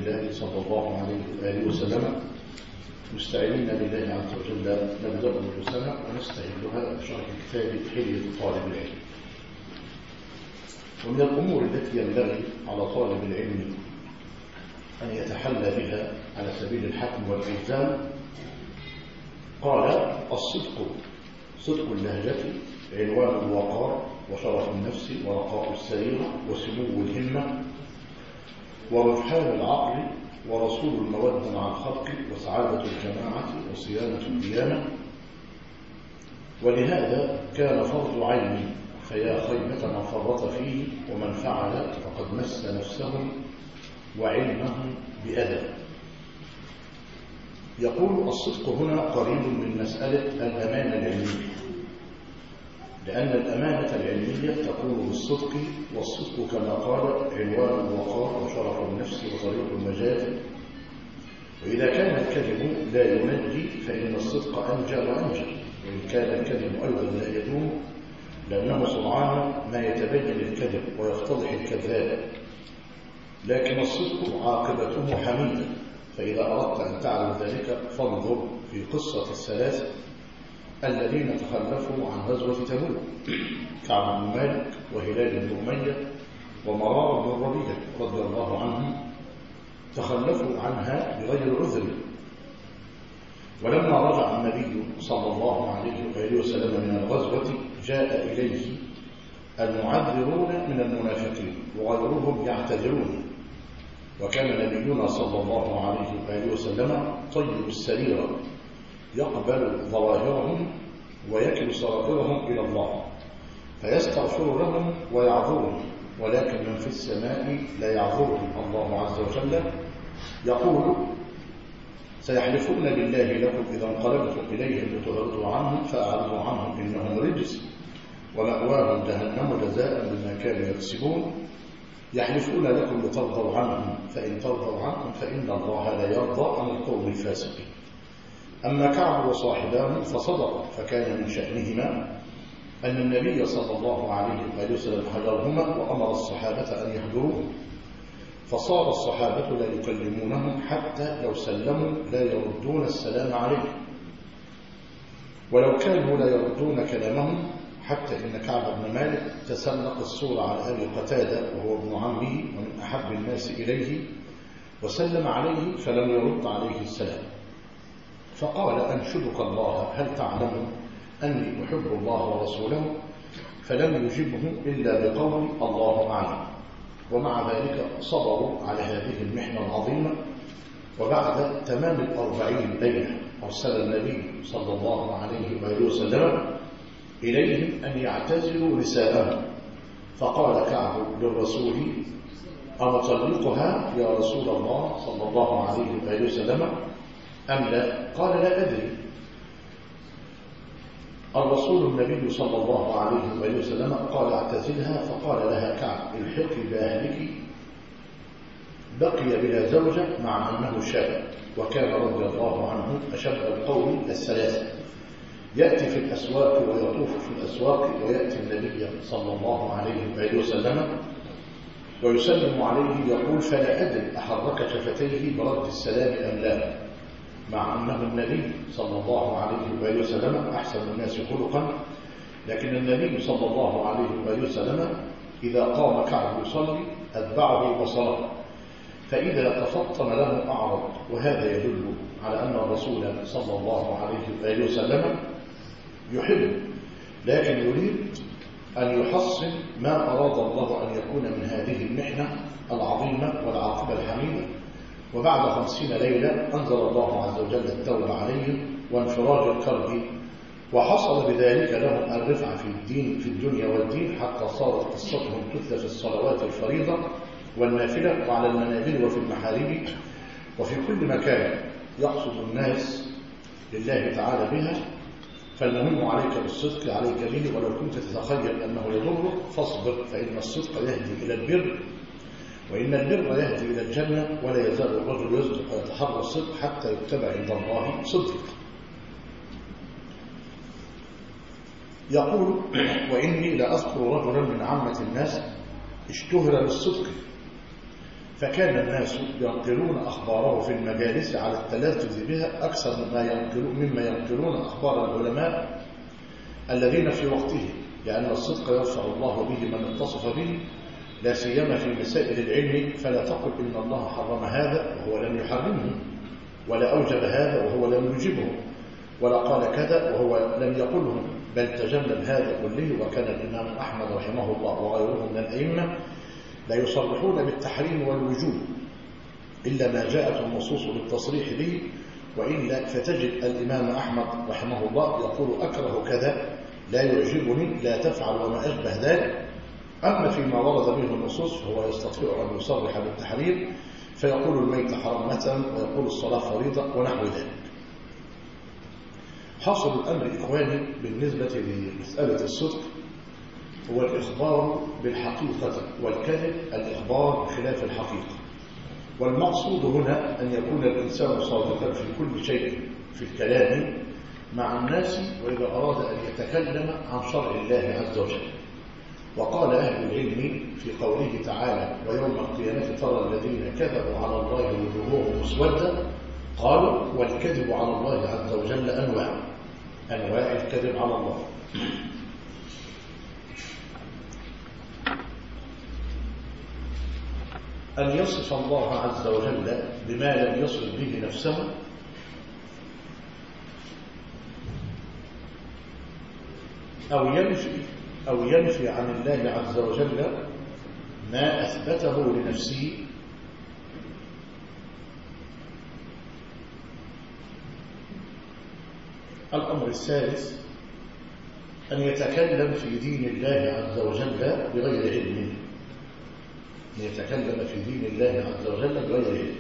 الله صلى الله عليه وآله وسلم، مستعينين بالله عز وجل نبدأ دروسنا ونستهلها بشرح كتاب حلية طالب العلم. ومن الأمور التي ينبغي على طالب العلم أن يتحلى بها على سبيل الحكم والإلزام، قال: الصدق، صدق اللهجة عنوان الوقار وشرف النفس ورقاء السريرة وسمو الهمة ورجحان العقل ورسول المودة مع الخلق وسعادة الجماعة وصيانة الديانة. ولهذا كان فرض عين، فيا خيبة من فرط فيه ومن فعل فقد مس نفسه وعلمه بأذى. يقول: الصدق هنا قريب من مسألة الأمانة العلمية، لأن الأمانة العلمية تكون بالصدق، والصدق كما قال عنوان الوقار وشرف النفس وطريق المجال. وإذا كان الكذب لا ينجي فإن الصدق أنجى وأنجى، وإن كان الكذب أيضا لا يدوم، لأنه سرعان ما يتبين الكذب ويفتضح الكذاب. لكن الصدق عاقبته حميدة، فإذا أردت أن تعلم ذلك فانظر في قصة الثلاثة الذين تخلفوا عن غزوة تبوك: كعب بن مالك وهلال بن أمية ومرار بن ربيعة رضي الله عنهم، تخلفوا عنها بغير عذر. ولما رجع النبي صلى الله عليه وآله وسلم من الغزوة جاء إليه المعذرون من المنافقين وغيرهم يعتذرون، وكان نبينا صلى الله عليه وآله وسلم طيب السريرة، يقبل ظواهرهم ويكل سرائرهم إلى الله، فيستغفر لهم ويعذرهم، ولكن من في السماء لا يعذرهم الله عز وجل. يقول: سيحلفون بالله لكم إذا انقلبتم إليهم لتعرضوا عنهم فأعرضوا عنهم إنهم رجس ومأواهم جهنم جزاء بما كانوا يكسبون. يحلفون لكم لترضوا عنهم، فإن ترضوا عنهم فإن الله لا يرضى عن القوم الفاسقين. أما كعب وصاحباه فصدق، فكان من شأنهما أن النبي صلى الله عليه وآله وسلم هجرهما وأمر الصحابة أن يهجروه، فصار الصحابة لا يكلمونهم حتى لو سلموا لا يردون السلام عليه، ولو كانوا لا يردون كلامهم، حتى إن كعب بن مالك تسلق السور على أبي قتادة وهو ابن عمه ومن أحب الناس إليه، وسلم عليه فلم يرد عليه السلام، فقال: أنشدك الله، هل تعلم أني أحب الله ورسوله؟ فلم يجبه إلا بقول الله أعلم. ومع ذلك صبروا على هذه المحنة العظيمة. وبعد تمام 40 ليلة أرسل النبي صلى الله عليه وآله وسلم إليهم أن يعتزلوا نساءهم، فقال كعب للرسول: أنطلقها يا رسول الله صلى الله عليه وآله وسلم أم لا؟ قال: لا أدري. الرسول النبي صلى الله عليه وآله وسلم قال: اعتزلها. فقال لها كعب: الحقي بأهلك. بقي بلا زوجة مع أنه شاب، وكان رضي الله عنه أشد القوم الثلاثة، يأتي في الأسواق ويطوف في الأسواق، ويأتي النبي صلى الله عليه وآله وسلم ويسلم عليه، يقول: فلا أدري أحرك شفتيه برد السلام أم لا، مع أنه النبي صلى الله عليه وآله وسلم أحسن الناس خلقا. لكن النبي صلى الله عليه وآله وسلم إذا قام كعب يصلي أتبعه بصره، فإذا تفطن له أعرض، وهذا يدل على أن الرسول صلى الله عليه وآله وسلم يحب، لكن يريد أن يحصل ما أراد الله أن يكون من هذه المحنة العظيمة والعاقبة الحميدة. وبعد 50 ليلة أنزل الله عز وجل التوبة عليهم وانفراج الكرب، وحصل بذلك لهم الرفعة في الدين في الدنيا والدين، حتى صارت قصتهم تتلى في الصلوات الفريضة والنافلة وعلى المنابر وفي المحارب وفي كل مكان يقصد الناس لله تعالى بها. فالمهم عليك بالصدق، عليك به، ولو كنت تتخيل أنه يضرك فاصبر، فإن الصدق يهدي إلى البر، وإن البر يهدي إلى الجنة، ولا يزال الرجل يصدق ويتحرى الصدق حتى يكتب عند الله صدق. يقول: وإني لأذكر رجلا من عامة الناس اشتهر بالصدق، فكان الناس ينقلون أخباره في المجالس على التلذذ بها أكثر مما ينقلون أخبار العلماء الذين في وقته، لأن الصدق يرفع الله به من اتصف به، لا سيما في مسائل العلم. فلا تقل إن الله حرم هذا وهو لم يحرمه، ولا أوجب هذا وهو لم يوجبه، ولا قال كذا وهو لم يقله، بل تجنب هذا كله. وكان الإمام أحمد رحمه الله وغيره من الأئمة لا يصرحون بالتحريم والوجوب إلا ما جاءت النصوص بالتصريح به، وإلا فتجد الإمام أحمد رحمه الله يقول أكره كذا، لا يعجبني، لا تفعل، وما أشبه ذلك. أما فيما ورد به النصوص فهو يستطيع أن يصرح بالتحريم، فيقول الميت حرام مثلا، ويقول الصلاة فريضة ونحو ذلك. حاصل الأمر إخواني بالنسبة لمسألة الصدق هو الإخبار بالحقيقة، والكذب الإخبار بخلاف الحقيقة. والمقصود هنا أن يكون الإنسان صادقا في كل شيء في الكلام مع الناس، وإذا أراد أن يتكلم عن شرع الله عز وجل. وقال أهل العلم في قوله تعالى: ويوم القيامة ترى الذين كذبوا على الله وجوههم مسودة، قالوا: والكذب على الله عز وجل أنواع الكذب على الله. أن يصف الله عز وجل بما لم يصف به نفسه، أو ينفي عن الله عز وجل ما أثبته لنفسه، الأمر الثالث أن يتكلم في دين الله عز وجل بغير علم، يتكلم في دين الله عز وجل بغير علم.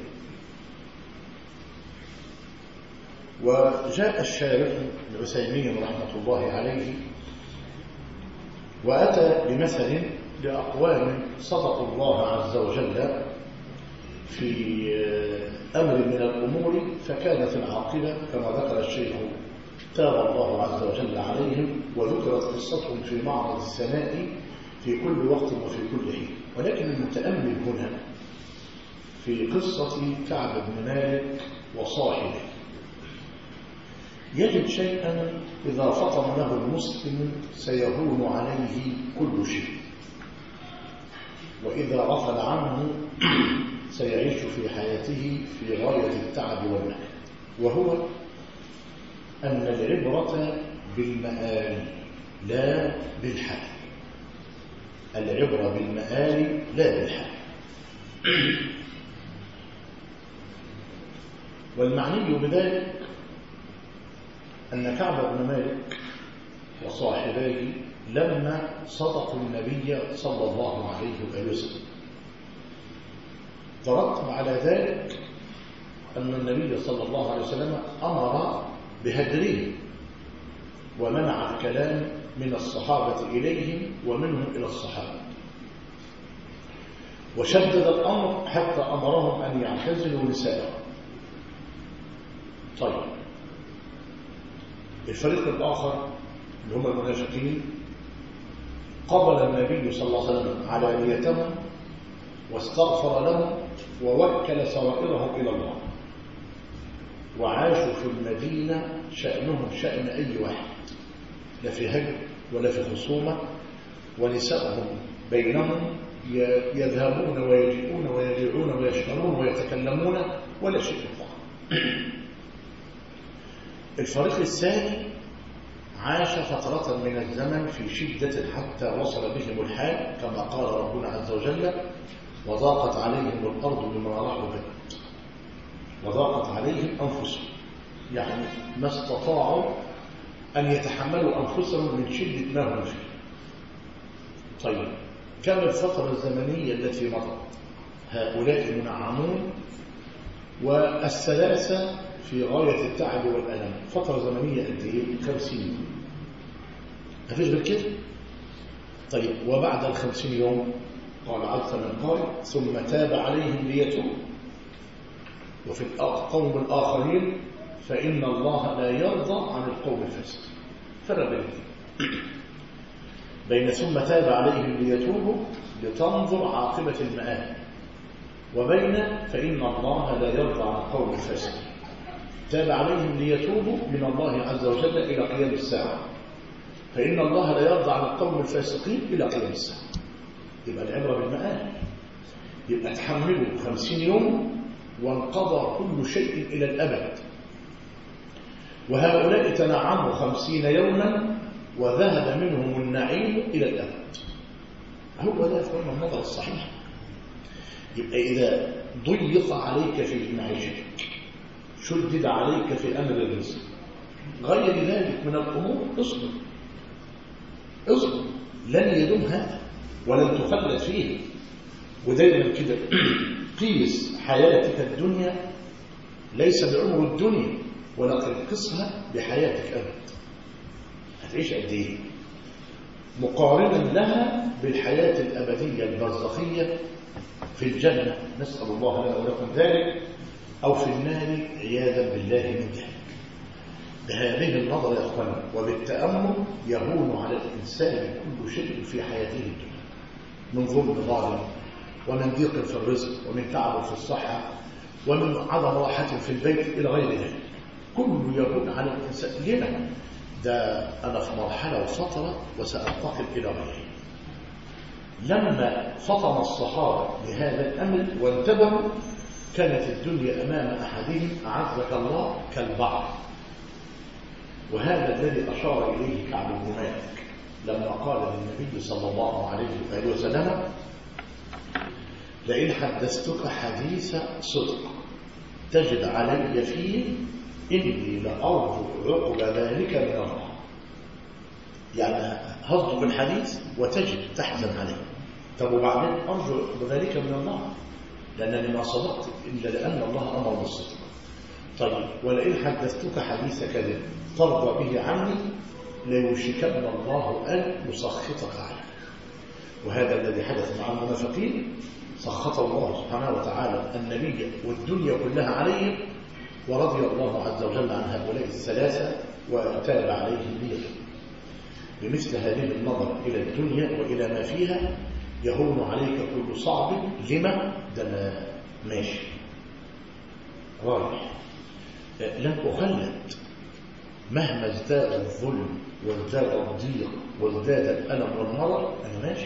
وجاء الشارح العثيمين رحمة الله عليه وأتى بمثل لأقوام صدقوا الله عز وجل في أمر من الأمور فكانت العاقبة كما ذكر الشيخ تاب الله عز وجل عليهم، وذكرت قصتهم في معرض السماء في كل وقت وفي كل حين. ولكن المتأمل هنا في قصة كعب بن مالك وصاحبه يجد شيئا إذا فطن له المسلم سيهون عليه كل شيء، وإذا غفل عنه سيعيش في حياته في غاية التعب والنكد. وهو أن العبرة بالمآل لا بالحال، العبرة بالمآل لا بالحال. والمعني بذلك أن كعب بن مالك وصاحبيه لما صدقوا النبي صلى الله عليه وسلم ترتب على ذلك أن النبي صلى الله عليه وسلم أمر بهجرهم ومنع الكلام من الصحابة إليهم ومنهم إلى الصحابة، وشدد الأمر حتى أمرهم أن يعتزلوا نساءهم. طيب الفريق الآخر اللي هم المنافقين قبل النبي صلى الله عليه وسلم على نيتهم واستغفر لهم ووكل سرائرهم إلى الله، وعاشوا في المدينة شأنهم شأن أي واحد، لا في هجر ولا في خصومة، ونساءهم بينهم يذهبون ويجيئون ويبيعون ويشترون ويتكلمون ولا شيء فقط. الفريق الثاني عاش فترة من الزمن في شدة حتى وصل بهم الحال كما قال ربنا عز وجل: وضاقت عليهم الأرض بما رحبت وضاقت عليهم أنفسهم، يعني ما استطاعوا أن يتحملوا أنفسهم من شدة ما هم فيه. طيب كم الفترة الزمنية التي مضت؟ هؤلاء منعمون والثلاثة في غاية التعب والألم. فترة زمنية قد ايه؟ 50 يوم، مفيش غير كده. طيب وبعد 50 يوم قال عز من قال: ثم تاب عليهم ليتوبوا. وفي القوم الآخرين فإن الله لا يرضى عن القوم الفاسق. فرق بين ثم تاب عليهم ليتوبوا لتنظر عاقبة المآل، وبين فإن الله لا يرضى عن قوم الفاسقين. تاب عليهم ليتوبوا من الله عز وجل إلى قيام الساعة، فإن الله لا يرضى عن القوم الفاسقين إلى قيام الساعة. يبقى العبرة بالمآل، يبقى تحملوا 50 يوم وانقضى كل شيء إلى الأبد، وهؤلاء تنعموا 50 يوما وذهب منهم النعيم إلى الأبد. هو ده فهم النظر الصحيح. يبقى إذا ضيق عليك في معيشتك، شدد عليك في أمر الرزق، غير ذلك من الأمور، اصبر اصبر، لن يدوم هذا ولن تخلد فيه. ودايما كده قيس حياتك الدنيا ليس بعمر الدنيا، ولكن قسها بحياتك أنت. هتعيش قد ايه؟ مقارنا لها بالحياة الأبدية البرزخية في الجنة، نسأل الله لنا ولكم ذلك، أو في النار عياذا بالله من ذلك. بهذه النظرة يا أخوانا وبالتأمل يهون على الإنسان كل شيء في حياته الدنيا، من ظلم ظالم، ومن ضيق في الرزق، ومن تعب في الصحة، ومن عدم راحة في البيت إلى غير ذلك. كله يهون على الإنسان. لما؟ ده أنا في مرحلة وفترة وسأنتقل إلى غيره. لما فطن الصحابة لهذا الأمر وانتبهوا، كانت الدنيا أمام أحدهم أعزك الله كالبعض. وهذا الذي أشار إليه كعب بن مالك لما قال للنبي صلى الله عليه وآله وسلم: لئن حدثتك حديث صدق تجد علي فيه إني لأرجو عقب ذلك من الله. يعني هصدق الحديث وتجد تحزن عليه. طب وبعدين أرجو عقب ذلك من الله، لأنني ما صدقت إلا لأن الله أمر بالصدق. طيب ولئن حدثتك حديث كذب ترضى به عني ليوشكن الله أن يسخطك عليه. وهذا الذي حدث مع المنافقين، سخط الله سبحانه وتعالى النبي والدنيا كلها عليهم، ورضي الله عز وجل عن هؤلاء الثلاثة وتاب عليهم ليتوبوا. بمثل هذه النظر إلى الدنيا وإلى ما فيها يهون عليك كل صعب. لما؟ ده أنا ماشي رايح، لن أخلد. مهما ازداد الظلم وازداد الضيق وازداد الألم والمرض أنا ماشي.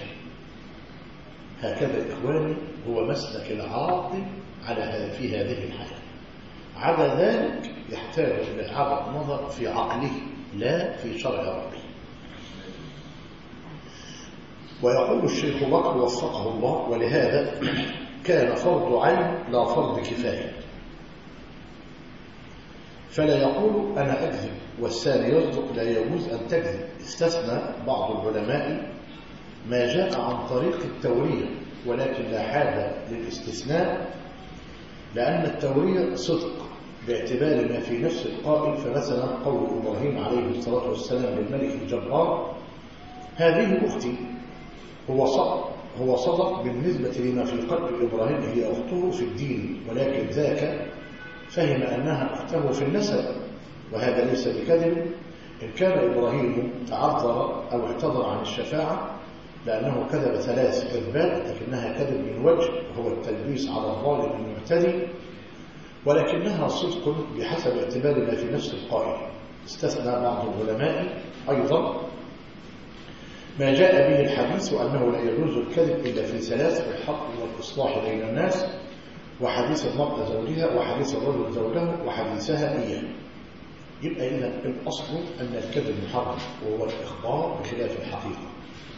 هكذا إخواني هو مسلك العاقل في هذه الحياة. عدا ذلك يحتاج إلى إعادة نظر في عقله لا في شرع ربه. ويقول الشيخ بكر وفقه الله: ولهذا كان فرض عين لا فرض كفاية. فلا يقول أنا أكذب والثاني يصدق، لا يجوز أن تكذب. استثنى بعض العلماء ما جاء عن طريق التورية، ولكن لا حاجة للاستثناء، لأن التورية صدق باعتبار ما في نفس القائل. فمثلا قول إبراهيم عليه الصلاة والسلام للملك الجبار: هذه أختي، هو صدق بالنسبة لما في قلب إبراهيم هي أخته في الدين، ولكن ذاك فهم أنها أخته في النسب، وهذا ليس بكذب. إن كان إبراهيم تعذر أو اعتذر عن الشفاعة لأنه كذب 3 كذبات، لكنها كذب من وجه وهو التلبيس على الظالم المعتدي، ولكنها صدق بحسب اعتبار ما في نفس القائل. استثنى بعض العلماء أيضا ما جاء به الحديث وأنه لا يجوز الكذب إلا في 3: في الحق والإصلاح بين الناس، وحديث المرأة زوجها، وحديث الرجل زوجه، وحديثها إياه. يبقى إذا الأصل أن الكذب محرم، وهو الإخبار بخلاف الحقيقة.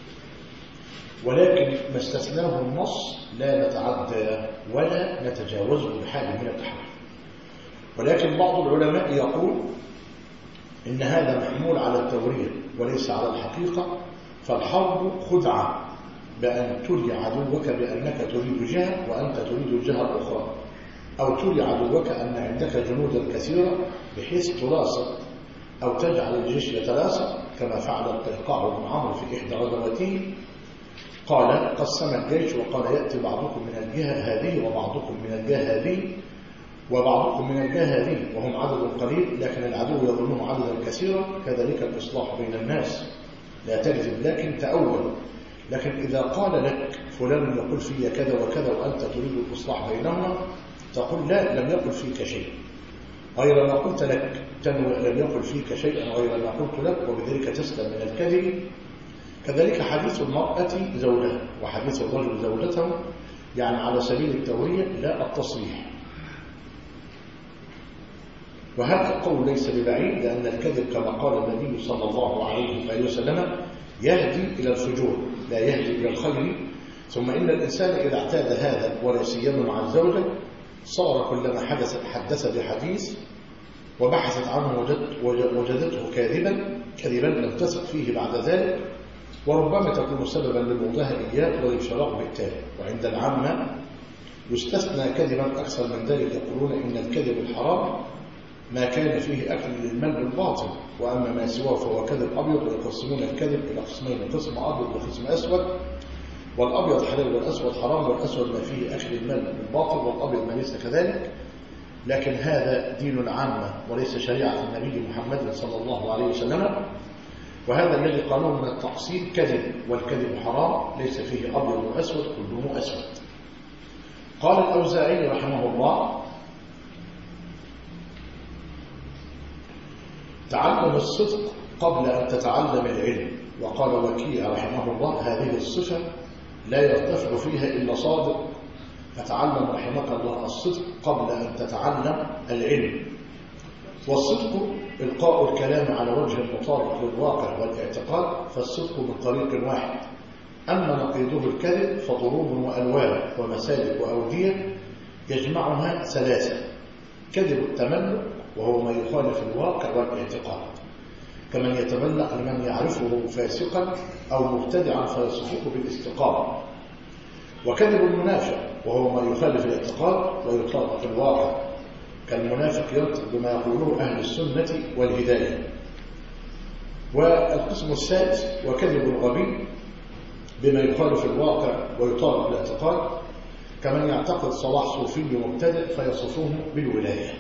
ولكن ما استثناه النص لا نتعدى ولا نتجاوزه بحال من التحريف. ولكن بعض العلماء يقول إن هذا محمول على التورية وليس على الحقيقة. فالحرب خدعة بأن تري عدوك بأنك تريد جهة وأنت تريد الجهة الأخرى، أو تري عدوك أن عندك جنودا كثيرة بحيث تلاصق أو تجعل الجيش يتلاصق، كما فعل القيقاع بن عمرو في إحدى غزواته. قال: قسم الجيش وقال: يأتي بعضكم من الجهة هذه وبعضكم من الجهة هذه وبعضكم من الجهة هذه، وهم عدد قليل لكن العدو يظنه عددا كثيرا. كذلك الإصلاح بين الناس، لا تكذب لكن تأول. لكن إذا قال لك فلان يقول في كذا وكذا وأنت تريد الإصلاح بينهما، تقول لا، لم يقل فيك شيء غير ما قلت لك، لم يقل فيك شيئا غير ما قلت لك، وبذلك تسلم من الكذب. كذلك حديث المرأة زوجها وحديث الرجل زوجته، يعني على سبيل التورية لا التصريح. وهذا القول ليس ببعيد، لأن الكذب كما قال النبي صلى الله عليه وسلم يهدي إلى الفجور لا يهدي إلى الخير. ثم إن الإنسان إذا اعتاد هذا ولا سيما مع الزوجة صار كلما حدث بحديث وبحثت عنه وجدته كاذبا لم تثق فيه بعد ذلك، وربما تكون سببا لبغضها إياه والانشراح بالتالي. وعند العامة يستثنى كذبا أكثر من ذلك، يقولون إن الكذب الحرام ما كان فيه أكل للمال بالباطل، وأما ما سواه فهو كذب أبيض. ويقسمون الكذب إلى قسمين، قسم أبيض وقسم أسود، والأبيض حلال والأسود حرام، والأسود ما فيه أكل المال بالباطل والأبيض ما ليس كذلك. لكن هذا دين العامة وليس شريعة النبي محمد صلى الله عليه وسلم، وهذا الذي قالوه من التقسيم كذب، والكذب حرام ليس فيه أبيض وأسود، كله أسود. قال الأوزاعي رحمه الله: تعلم الصدق قبل أن تتعلم العلم. وقال وكيع رحمه الله: هذه الصفة لا يرتفع فيها إلا صادق، فتعلم رحمك الله الصدق قبل أن تتعلم العلم. والصدق إلقاء الكلام على وجه مطابق للواقع والاعتقاد، فالصدق من طريق واحد. أما نقيضه الكذب فضروب وألوان ومسالك وأودية يجمعها ثلاثة: كذب التملق وهو ما يخالف الواقع والاعتقاد، كمن يتملق لمن يعرفه فاسقا أو مبتدعا فيصفه بالاستقامة. وكذب المنافق وهو ما يخالف الاعتقاد ويطابق الواقع، كالمنافق ينطق بما يقوله أهل السنة والهداية. والقسم الثالث وكذب الغبي بما يخالف الواقع ويطابق الاعتقاد، كمن يعتقد صلاح صوفي مبتدع فيصفه بالولاية.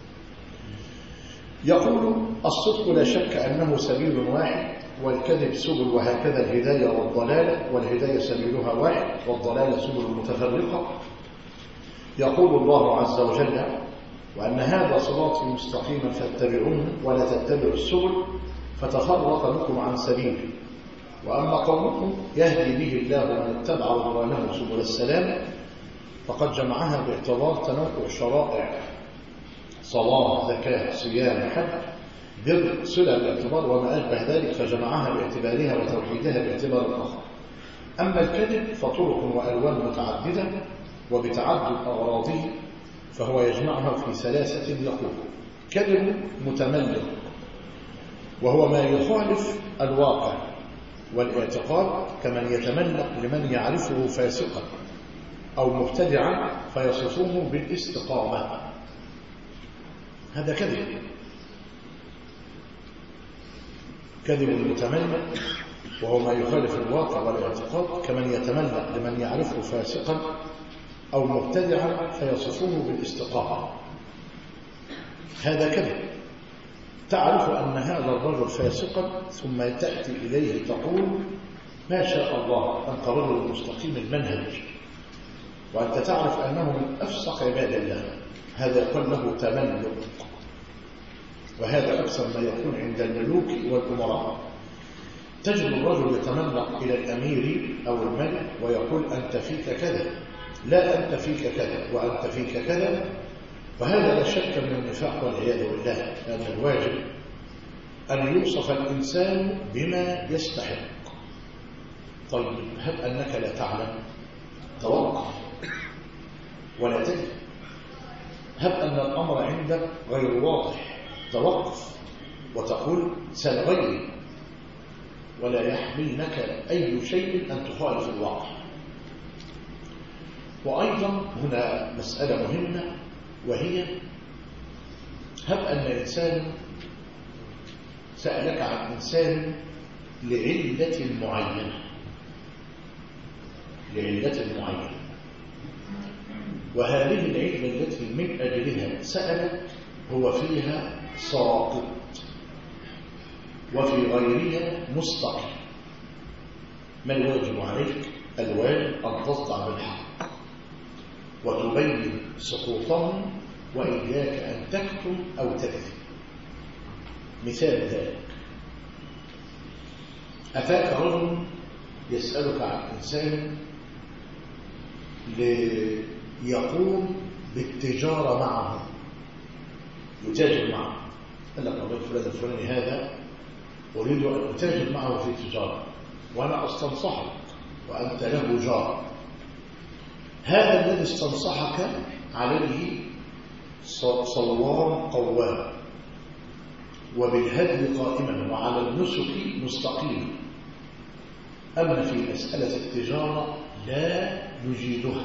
يقول: الصدق لا شك أنه سبيل واحد، والكذب سبل، وهكذا الهداية والضلالة، والهداية سبيلها واحد والضلالة سبل متفرقة. يقول الله عز وجل: وأن هذا صراطي مستقيما فاتبعوه ولا تتبعوا السبل فتفرق بكم عن سبيله. وأما قومكم يهدي به الله من اتبع رضوانه سبل السلام، فقد جمعها باعتبار تنوع شرائع صلاة زكاة صيام حج بر صلة باعتبار وما أشبه ذلك، فجمعها باعتبارها وتوحيدها باعتبار آخر. أما الكذب فطرق وألوان متعددة وبتعدد أغراضه، فهو يجمعها في ثلاثة. يقول: كذب متملق وهو ما يخالف الواقع والاعتقاد، كمن يتملق لمن يعرفه فاسقا أو مبتدعا فيصفه بالاستقامة، هذا كذب. كذب المتملق وهو ما يخالف الواقع والاعتقاد، كمن يتملق لمن يعرفه فاسقا أو مبتدعا فيصفه بالاستقامة، هذا كذب. تعرف أن هذا الرجل فاسقا ثم تأتي إليه تقول: ما شاء الله أنت رجل مستقيم المنهج، وأنت تعرف أنه من أفسق عباد الله، هذا يقول له تملق. وهذا أكثر ما يكون عند الملوك والأمراء. تجد الرجل يتملق إلى الأمير أو الملك ويقول: أنت فيك كذا، لا أنت فيك كذا، وأنت فيك كذا. وهذا لا شك من النفاق والعياذ بالله، لأن الواجب أن يوصف الإنسان بما يستحق. طيب، هب أنك لا تعلم، توقف ولا تجد. هب أن الأمر عندك غير واضح، توقف وتقول: سل غيري، ولا يحملنك أي شيء أن تخالف الواقع. وأيضا هنا مسألة مهمة، وهي: هب أن إنسان سألك عن إنسان لعلة معينة، وهذه العلة التي من أجلها سألك هو فيها ساقط وفي غيرها مستقيم. ما الواجب عليك؟ الواجب أن تصدع بالحق وتبين سقوطهم، وإياك أن تكتم أو تكذب. مثال ذلك: أتاك رجل يسألك عن إنسان ليقوم بالتجارة معه، يتاجر معه، قال لك والله فلان الفلاني هذا أريد أن أتاجر معه في التجارة وأنا أستنصحك وأنت له جار. هذا الذي استنصحك عليه صوام قوام، وبالهدي قائما، وعلى النسك مستقيما، أما في مسألة التجارة لا يجيدها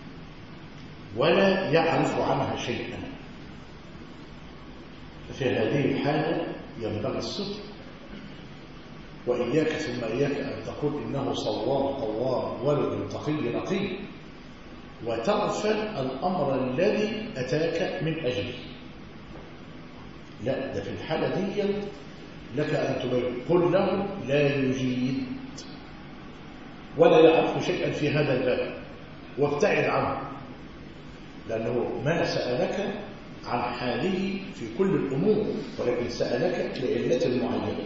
ولا يعرف عنها شيئا، ففي هذه الحالة ينبغي الصدق، وإياك ثم إياك أن تقول إنه صوام قوام ولد تقي نقي وتغفل الأمر الذي أتاك من أجله. لا، ده في الحالة دي لك أن تبين. قل له لا يجيد ولا يعرف شيئا في هذا الباب وابتعد عنه، لأنه ما سألك عن حاله في كل الأمور، ولكن سألك لعلة معينة.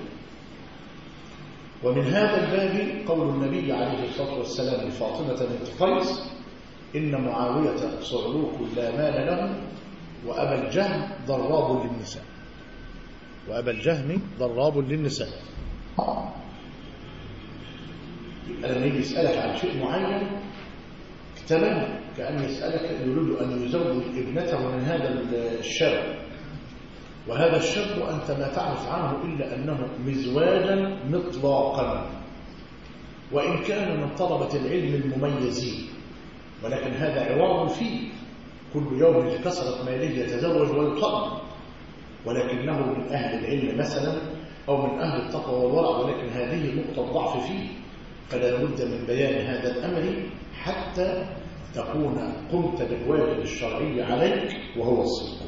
ومن هذا الباب قول النبي عليه الصلاة والسلام لفاطمة بنت قيس: إن معاوية صعلوك لا مال له وأبا الجهم ضراب للنساء. وأبا الجهم ضراب للنساء. لما يجي يسألك عن شيء معين تمام، كأن يسألك يريد أن يزوج ابنته من هذا الشاب، وهذا الشاب أنت ما تعرف عنه إلا أنه مزواجا مطلاقا، وإن كان من طلبة العلم المميزين، ولكن هذا عوار فيه، كل يوم لكثرة ماله يتزوج ويطلق، ولكنه من أهل العلم مثلا أو من أهل التقوى والورع، ولكن هذه نقطة ضعف فيه، فلا بد من بيان هذا الأمر حتى تكون قمت بالواجب الشرعي عليك وهو الصدق.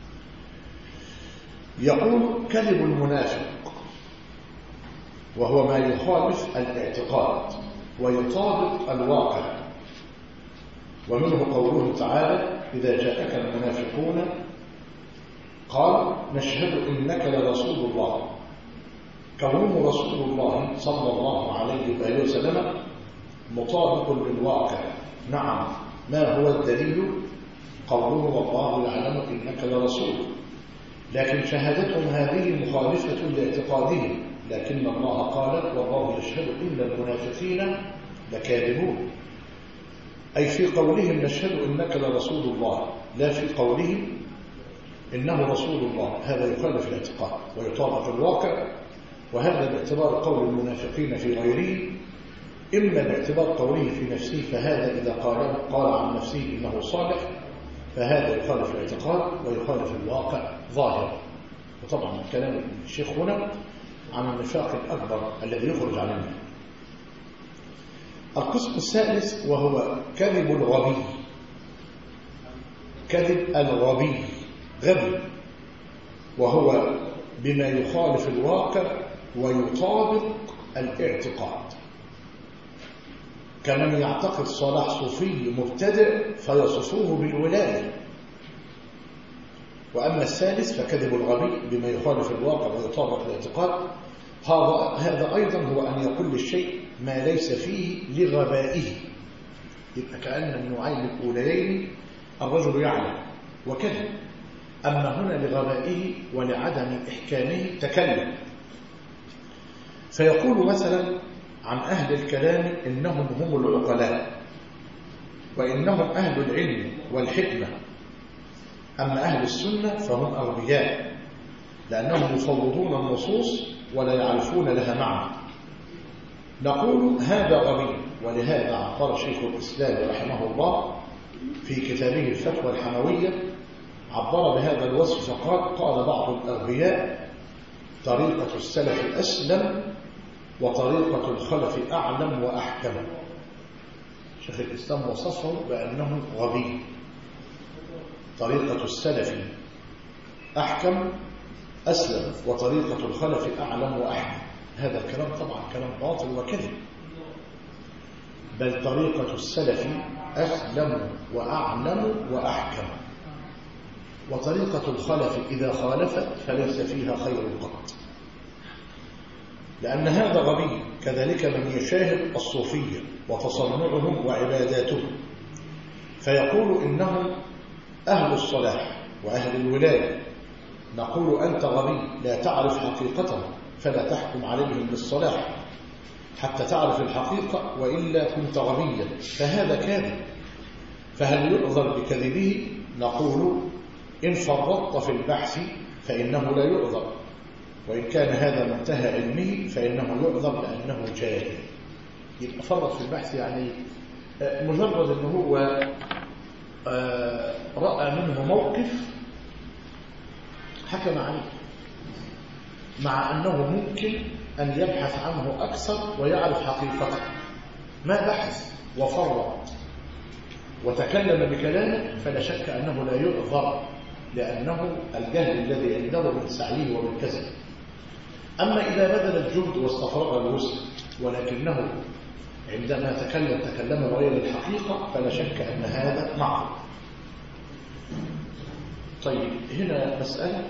يقول: كذب المنافق، وهو ما يخالف الاعتقاد ويطابق الواقع، ومنه قوله تعالى: إذا جاءك المنافقون قال نشهد إنك لرسول الله. كونه رسول الله صلى الله عليه وآله وسلم مطابق للواقع. نعم، ما هو الدليل؟ قوله: والله يعلم إنك لرسول. لكن شهادتهم هذه مخالفة لاعتقادهم، لكن الله قال: والله يشهد إن المنافقين لكاذبون، أي في قولهم نشهد إنك لرسول الله، لا في قولهم إنه رسول الله. هذا يخالف الاعتقاد ويطابق الواقع، وهذا باعتبار قول المنافقين في غيره، إما باعتبار قوله في نفسه، فهذا إذا قال عن نفسه إنه صالح فهذا يخالف الاعتقاد ويخالف الواقع ظاهرا. وطبعا كلام الشيخ هنا عن النفاق الأكبر الذي يخرج عن النفاق. القسم الثالث وهو كذب الغبي. كذب الغبي، غبي، وهو بما يخالف الواقع ويطابق الاعتقاد، كمن يعتقد صلاح صوفي مبتدع فيصفوه بالولاية. وأما الثالث فكذب الغبي بما يخالف الواقع ويطابق الاعتقاد، هذا أيضا هو أن يقول الشيء ما ليس فيه لغبائه، يبقى كأن النوعين الأوليين الرجل يعلم وكذب، أما هنا لغبائه ولعدم إحكامه تكلم، فيقول مثلا عن أهل الكلام إنهم هم العقلاء وإنهم أهل العلم والحكمة، أما أهل السنة فهم أغبياء لأنهم يفوضون النصوص ولا يعرفون لها معنى. نقول هذا غبي، ولهذا عبر شيخ الإسلام رحمه الله في كتابه الفتوى الحموية، عبر بهذا الوصف فقال: قال بعض الأغبياء طريقة السلف أسلم وطريقة الخلف أعلم وأحكم. شيخ الإسلام وصفه بأنه غبي، طريقة السلف أحكم أسلم وطريقة الخلف أعلم وأحكم. هذا الكلام طبعا كلام باطل وكذب، بل طريقة السلف أسلم وأعلم وأحكم، وطريقة الخلف إذا خالفت فليس فيها خير قط، لأن هذا غبي. كذلك من يشاهد الصوفية وتصنعهم وعباداتهم فيقول إنهم أهل الصلاح وأهل الولاية، نقول أنت غبي لا تعرف حقيقتهم فلا تحكم عليهم بالصلاح حتى تعرف الحقيقة، وإلا كنت غبيا، فهذا كاذب. فهل يعذر بكذبه؟ نقول إن فرطت في البحث فإنه لا يعذر، وإن كان هذا منتهى علمه فإنه يعذر لأنه جاهل. يبقى فرط في البحث يعني مجرد أنه هو رأى منه موقف حكم عليه، مع أنه ممكن أن يبحث عنه أكثر ويعرف حقيقته. ما بحث وفرط وتكلم بكلامه فلا شك أنه لا يعذر، لأنه الجهل الذي عنده من سعيه ومن كسبه. أما إذا بذل الجهد واستفرغ الوسع ولكنه عندما تكلم بغير الحقيقة فلا شك أن هذا معه. طيب هنا مسألة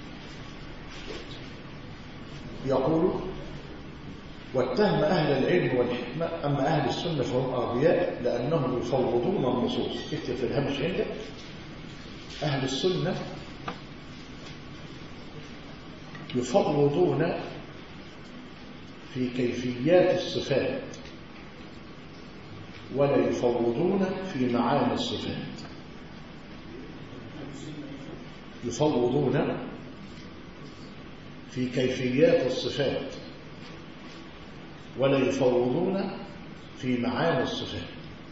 يقول: واتهم أهل العلم والحكمة، أما أهل السنة فهم أغبياء لأنهم يفوضون النصوص. اكتب في الهامش عندك: أهل السنة يفوضون في كيفيات الصفات ولا يفوضون في معاني الصفات. يفوضون في كيفيات الصفات ولا يفوضون في معاني الصفات.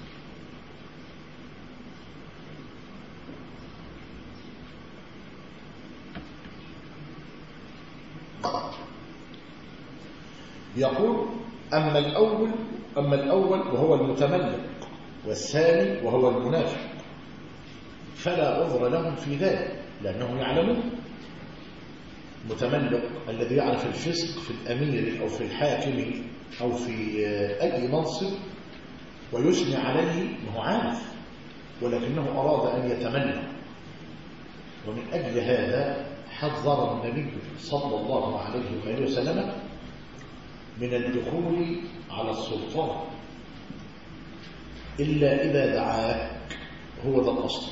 يقول: أما الأول وهو المتملك، والثاني وهو المنافق، فلا عذر لهم في ذلك لأنهم يعلمون. متملك الذي يعرف الفسق في الأمير أو في الحاكم أو في أي منصب ويثني عليه، هو عارف ولكنه أراد أن يتملك، ومن أجل هذا حذر النبي صلى الله عليه وآله وسلم من الدخول على السلطان إلا إذا دعاك، هو ذا الأصل.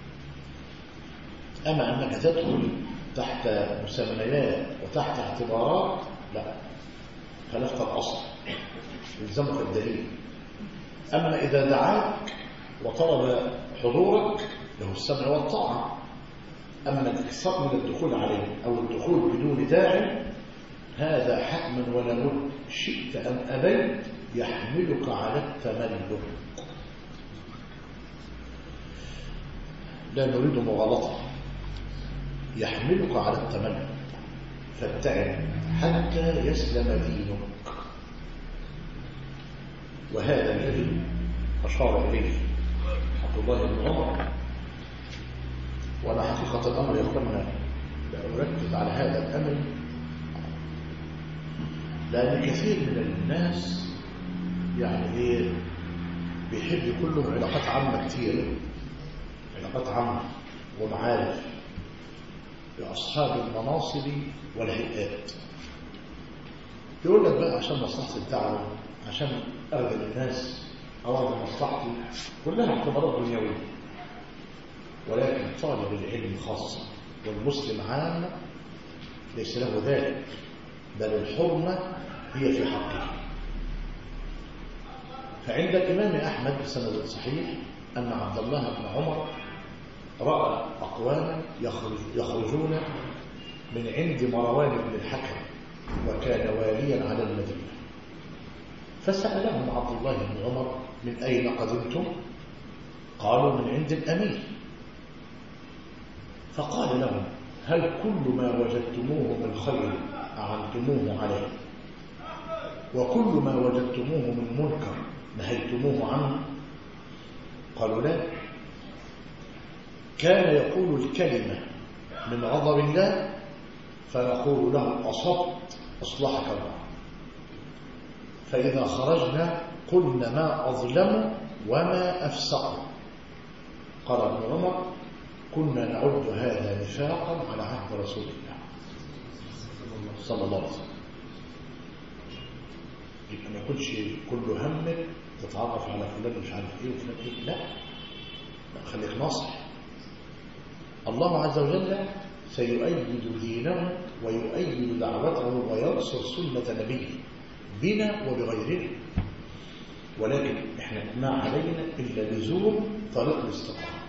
أما أنك تدخل تحت مسميات وتحت اعتبارات، لا، خلفت الأصل، يلزمك الدليل. أما إذا دعاك وطلب حضورك له السمع والطاعة. أما الإكثار من الدخول عليه أو الدخول بدون داعي هذا حتما ولا بد، شئت أم أبيت، يحملك على التملك. لا نريد مغالطة، يحملك على التملك، فاتعب حتى يسلم دينك. وهذا الذي أشار إليه عبد الله بن عمر. وأنا حقيقة الأمر يا أخوانا لا أركز على هذا الأمر، لأن كثير من الناس يعني بيحب كلهم علاقات عامة كثير، علاقات عامة ومعارف بأصحاب المناصب والهيئات. يقول لك بقى عشان مصلحة الدعوة، عشان أخدم الناس، أراد مصلحتي، كلها اعتبارات دنيوية. ولكن طالب العلم خاصة والمسلم عامة ليس له ذلك، بل الحرمة هي في حقه. فعند الإمام أحمد بسند صحيح أن عبد الله بن عمر رأى أقواما يخرجون من عند مروان بن الحكم، وكان واليا على المدينة، فسألهم عبد الله بن عمر: من أين قدمتم؟ قالوا: من عند الأمير. فقال لهم: هل كل ما وجدتموه من خير أعنتموه عليه، وكل ما وجدتموه من منكر نهيتموه عنه؟ قالوا: لا. كان يقول الكلمة من غضب الله فنقول له: أصبت، أصلحك الله. فإذا خرجنا قلنا ما أظلم وما أفسق. قال ابن عمر كنا نعد هذا نفاقا على عهد رسول الله صلى الله عليه وسلم. يبقى ما يكونش كل همك تتعرف على فلان مش عارف ايه وفلان ايه، لا خليك ناصح. الله عز وجل سيؤيد دينه ويؤيد دعوته وينصر سنة نبيه بنا وبغيرنا، ولكن احنا ما علينا إلا لزوم طريق الاستقامة.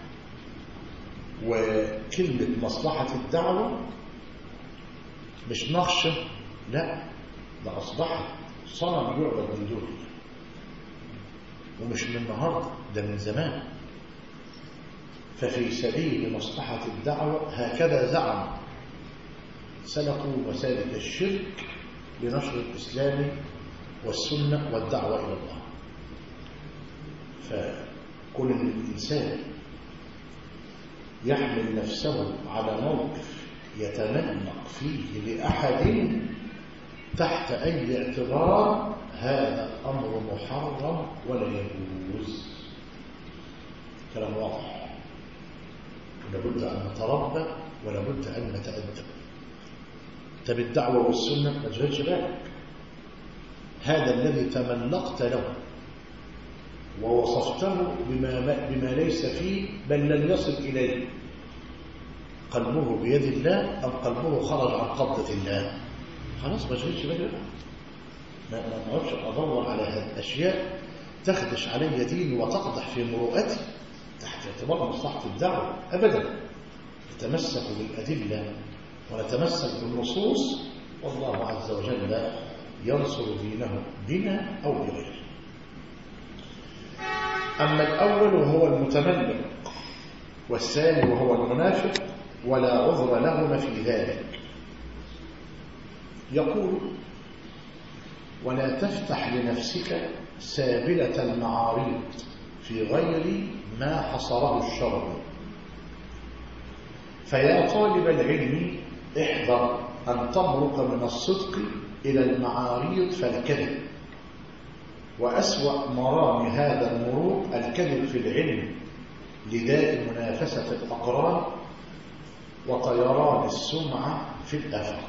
وكلمة مصلحة الدعوة مش نقشة، لا ده أصبحت صنم يعبد من دون الله، ومش من النهارده، ده من زمان. ففي سبيل مصلحة الدعوة هكذا زعم سلكوا مسالك الشرك لنشر الإسلام والسنة والدعوة إلى الله. فكل الإنسان يحمل نفسه على موقف يتنمق فيه لأحد تحت أي اعتبار، هذا أمر محرم ولا يجوز. كلام واضح. لابد أن نتربى ولابد أن نتأدب. طب الدعوة والسنة ما تشغلش بالك، هذا الذي تملقت له ووصفته بما ليس فيه بل لن يصل إليه، قلبه بيد الله أم قلبه خرج عن قبضة الله، خلاص ما تشغلش بالك. ما أقعدش أدور على هذه الأشياء تخدش علي ديني وتقدح في مروءتي تحت اعتبار مصلحة الدعوة أبدا. نتمسك بالأدلة ونتمسك بالنصوص، والله عز وجل ينصر دينه بنا أو بغيره. أما الأول وهو المتملق، والثاني وهو المنافق ولا عذر لهما في ذلك. يقول ولا تفتح لنفسك سابلة المعاريض في غير ما حصره الشرع. فيا طالب العلم احذر أن تمرق من الصدق إلى المعاريض فالكذب، وأسوأ مرام هذا المروق الكذب في العلم لداء منافسة الأقران وطيران السمعة في الآفاق.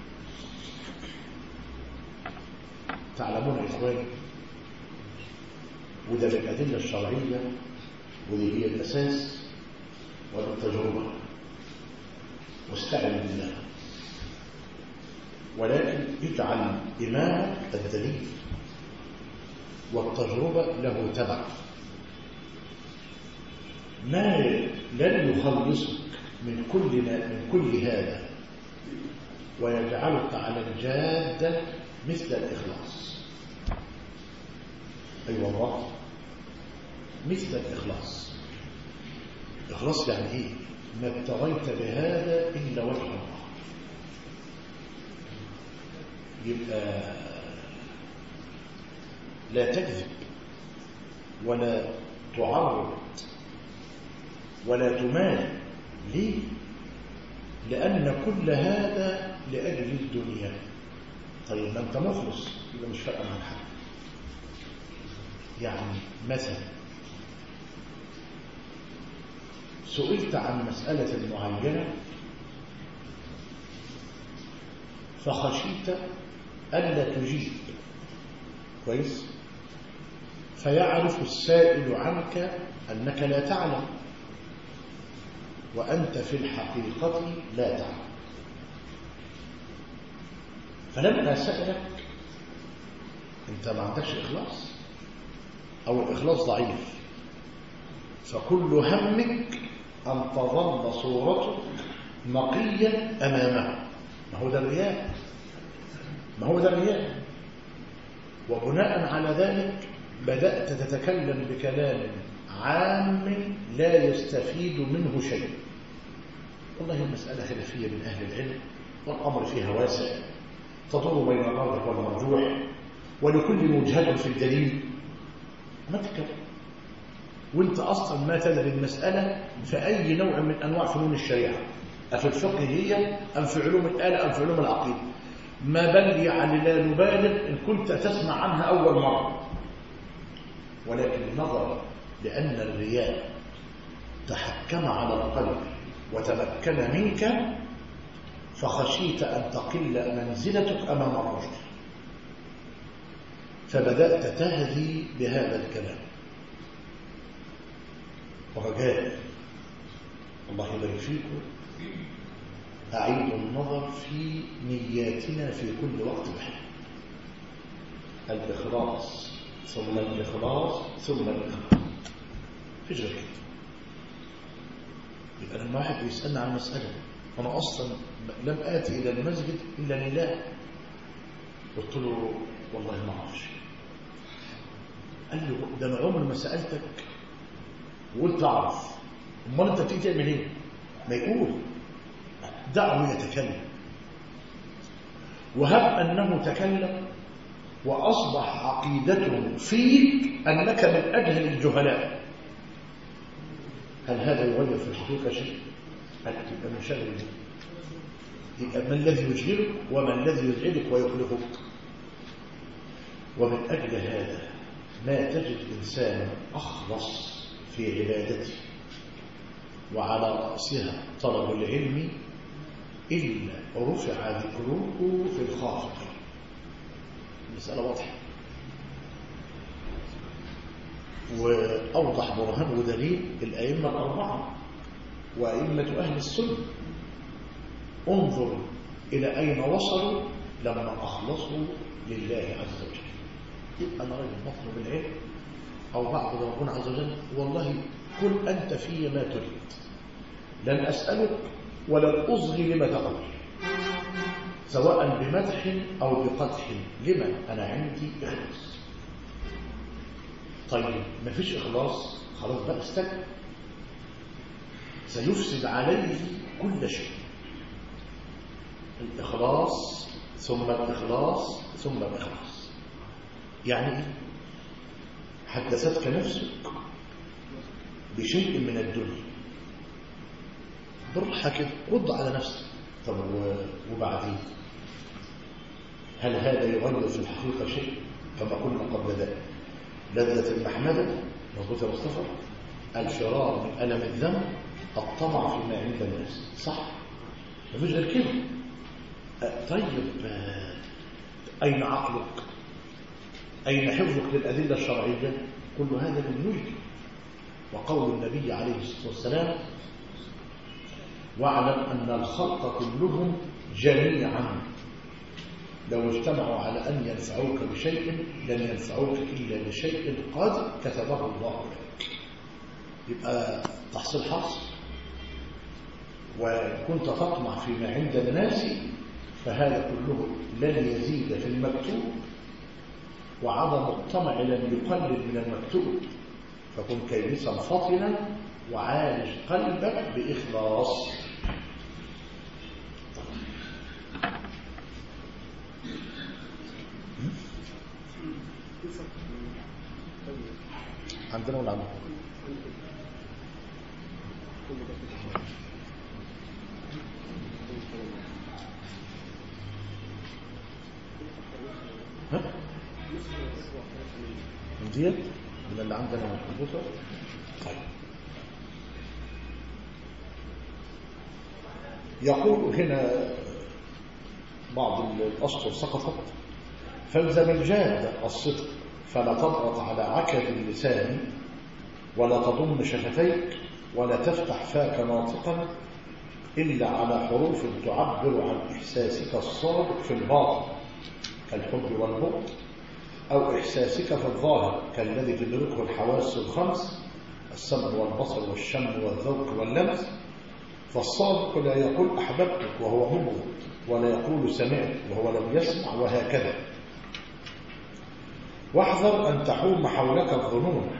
تعلمون يا إخواني، وده في الأدلة الشرعية، ودي هي الأساس والتجربة، واستعن بالله، ولكن اجعل إمامك الدليل والتجربة له تبع. ما لن يخلصك من كل هذا ويجعلك على الجادة مثل الإخلاص. أي أيوة والله، مثل الإخلاص. إخلاص يعني إيه؟ ما ابتغيت بهذا إلا وجه الله. يبقى لا تكذب ولا تعرض ولا تمال. ليه؟ لأن كل هذا لأجل الدنيا. طيب ما أنت مخلص يبقى مش فارقة مع حد. يعني مثلا سئلت عن مسألة معينة فخشيت ألا تجيب كويس، فيعرف السائل عنك أنك لا تعلم وأنت في الحقيقة لا تعلم. فلما سألك أنت ما عندكش إخلاص أو الإخلاص ضعيف، فكل همك أن تظل صورتك نقيا أمامه. ما هو ده الرياء، ما هو ده الرياء. وبناء على ذلك بدأت تتكلم بكلام عام لا يستفيد منه شيء. والله المسألة خلافية من أهل العلم والأمر فيها واسع، تدور بين الراجح والمرجوح، ولكل وجهة في الدليل. ما تتكلم وانت أصلا ما تدري المسألة في أي نوع من أنواع فنون الشريعة، أفي الفقه هي أم في علوم الآلة أم في علوم العقيدة. ما بل يعني لا نبالغ إن كنت تسمع عنها أول مرة. ولكن نظر لأن الرياء تحكم على القلب وتمكن منك فخشيت أن تقل منزلتك أمام الرجل، فبدأت تهدي بهذا الكلام. ورجاء الله يبارك فيكم أعيد النظر في نياتنا في كل وقت بحال. الإخلاص ثم الإخلاص ثم الإخلاص، فيش غير كده. يبقى لما واحد بيسألني عن مسألة أنا أصلا لم آتي إلى المسجد إلا لله، قلت له والله ما أعرفش. قال لي ده أنا عمري ما سألتك وقلت أعرف، أمال أنت بتيجي تعمل إيه؟ ما يقول دعه يتكلم. وهب أنه تكلم وأصبح عقيدته فيك أنك من أجهل الجهلاء، هل هذا يغير في الحقيقة شيء؟ هل تبقى منشغل به؟ يبقى ما الذي يشغلك وما الذي يزعجك ويخلفك؟ ومن أجل هذا ما تجد إنسانا أخلص في عبادته وعلى رأسها طلب العلم إلا رفع ذكره في الخافقين. المسألة واضحة، وأوضح برهان ودليل الأئمة الأربعة وأئمة أهل السنة. انظر إلى أين وصلوا لما أخلصوا لله عز وجل. يبقى أنا راجل بطلب العلم أو بعض ربنا عز وجل، والله كل أنت في ما تريد، لن أسألك ولن أصغي لما تقول، سواء بمدح أو بقدح. لمن أنا عندي إخلاص. طيب ما فيش إخلاص، خلاص بقى استجب، سيفسد عليه كل شيء. الإخلاص ثم الإخلاص ثم الإخلاص. يعني إيه؟ حدثتك نفسك بشيء من الدنيا، بالراحة كده رد على نفسك. طب وبعدين هل هذا يغير في الحقيقة شيء؟ كما قلنا قبل ذلك لذة المحمدة، مظبوط يا مصطفى، الفرار من ألم الذنب، الطمع فيما عند الناس، صح؟ مفيش غير كده. طيب أين عقلك؟ أين حفظك للأدلة الشرعية؟ كل هذا من ملك. وقول النبي عليه الصلاة والسلام واعلم أن الخلق كلهم جميعا لو اجتمعوا على أن ينفعوك بشيء لن ينفعوك إلا بشيء قد كتبه الله لك. يبقى تحصيل حاصل. وكنت تطمع فيما عند الناس فهذا كله لن يزيد في المكتوب، وعدم الطمع لن يقلل من المكتوب. فكن كيسا فطنا وعالج قلبك بإخلاص. عندنا ولا عندنا؟ ها؟ من ديت من اللي عندنا مربوطة. طيب يقول هنا بعض الأسطر سقطت، فالزم الجاد الصدق فلا تضغط على عكد اللسان ولا تضم شفتيك ولا تفتح فاك ناطقا إلا على حروف تعبر عن إحساسك الصادق في الباطن كالحب والبغض، أو إحساسك في الظاهر كالذي تدركه الحواس الخمس السمع والبصر والشم والذوق واللمس. فالصادق لا يقول أحببتك وهو مبغض، ولا يقول سمعت وهو لم يسمع، وهكذا. واحذر أن تحوم حولك الظنون